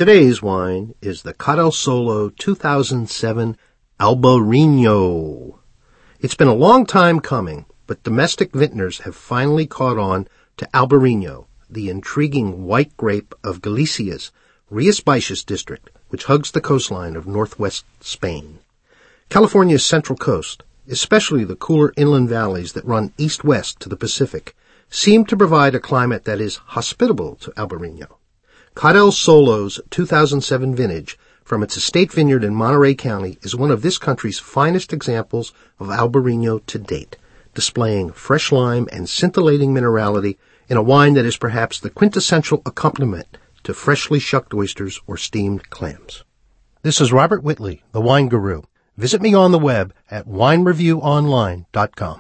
Today's wine is the Cadel Solo 2007 Albarino. It's been a long time coming, but domestic vintners have finally caught on to Albarino, the intriguing white grape of Galicia's Rías Baixas district, which hugs the coastline of northwest Spain. California's central coast, especially the cooler inland valleys that run east-west to the Pacific, seem to provide a climate that is hospitable to Albarino. Cadel Solo's 2007 vintage from its estate vineyard in Monterey County is one of this country's finest examples of Albarino to date, displaying fresh lime and scintillating minerality in a wine that is perhaps the quintessential accompaniment to freshly shucked oysters or steamed clams. This is Robert Whitley, the Wine Guru. Visit me on the web at winereviewonline.com.